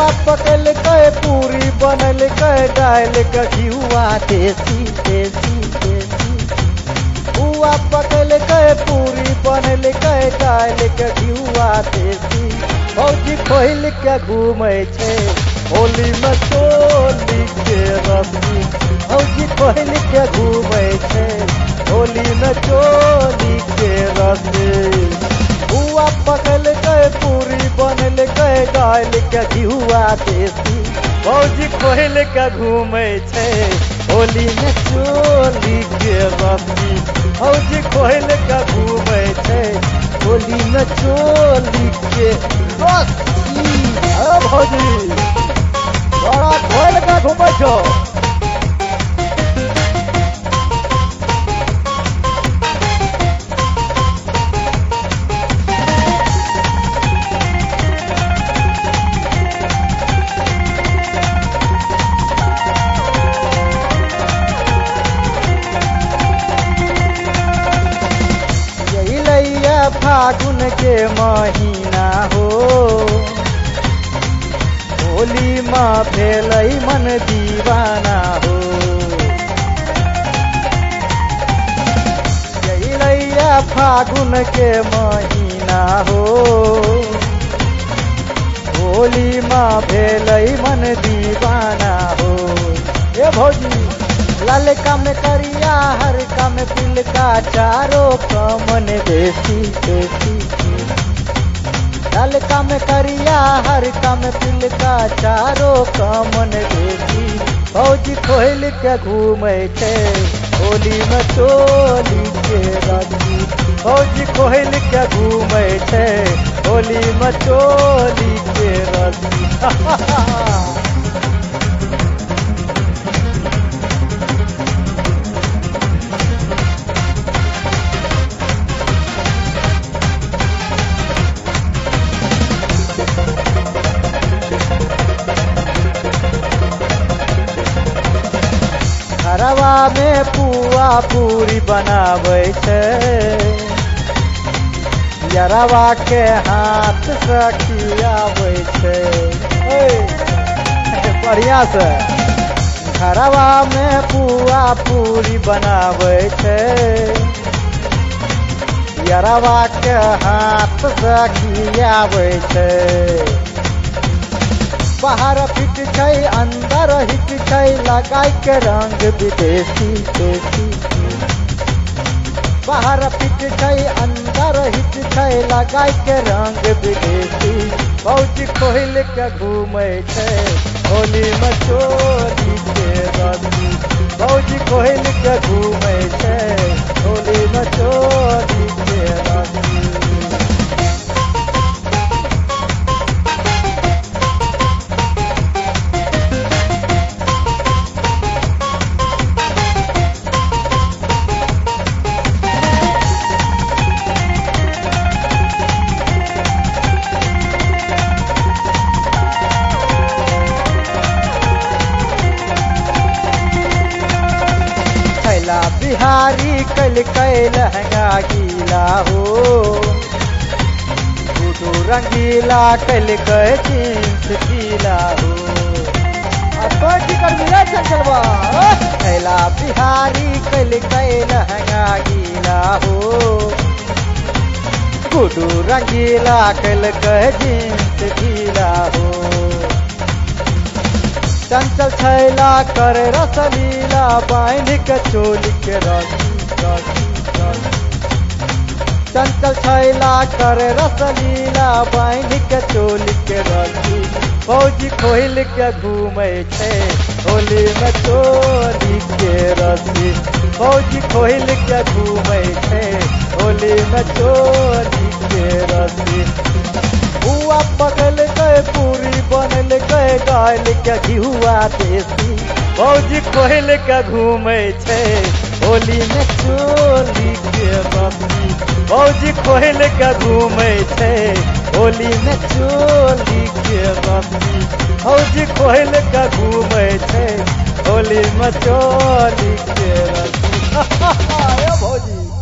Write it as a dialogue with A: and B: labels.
A: पुआ पकल के पूरी बनल के डाल के घिउआ देसी देसी देसी पुआ पकल के पूरी बनल के डाल के घिउआ देसी भौजी खोल के घूमे छे होली में चोली के रस्सी भौजी खोल के घूमे छे होली में चोली के रस्सी पुआ पकल के पूरी बनल के डाल के घिउआ देसी भौजी खोल के घूमे छे होली में चोली के रस्सी भौजी खोल के घूमे छे होली में चोली के रस्सी भौजी बड़ा खोल के घूमे छो फागुन के महीना हो होली माँ भेलै मन दीवाना हो जइलैया फागुन के महीना हो होली माँ भेलै मन दीवाना हो ए भौजी लाल का में करिया हर का में पिल का चारों कमन देसी देसी लाल का में करिया हर का में पिल का चारों कमन देसी भौजी खोल के घूमे छे होली में चोली के रस्सी भौजी खोल के घूमे छे होली में चोली के रस्सी घरवा में पुआ पूरी बनावे छे यरवा के हाथ से खियावे छे बढ़िया से घरवा में पुआ पूरी बनावे छे यरवा के हाथ से खियावे छे बाहर फिट छै अंदर हिट छै लगाई के रंग विदेशी देसी बाहर फिट छै अंदर हिट छै लगाई के रंग विदेशी भौजी खोल के घूमे छे होली में चोली के रस्सी भौजी खोल के घूमे छे होली में चोली के रस्सी बिहारी कल लहंगा गीला हो गुडू रंगीला कल जींस गीला हो चलवा थैला बिहारी कल लहंगा गीला हो गुडू रंगीला कल जींस गीला हो चंचल छैला कर रसलीला बांध के चोली के रस्सी चंचल छैला कर रसलीला बांध के चोली के रस्सी फौजी खोल के घूमे छे होली में चोली के रस्सी फौजी खोल के घूमे छे होली में चोली के रस्सी हुआ पकल गए पूरी बनल गए गाल के घिउआ देसी फौजी खोल के घूमे छे होली में चोली के रस्सी फौजी खोल के घूमे छे होली में चोली के रस्सी फौजी खोल के घूमे छे होली में चोली के रस्सी भौजी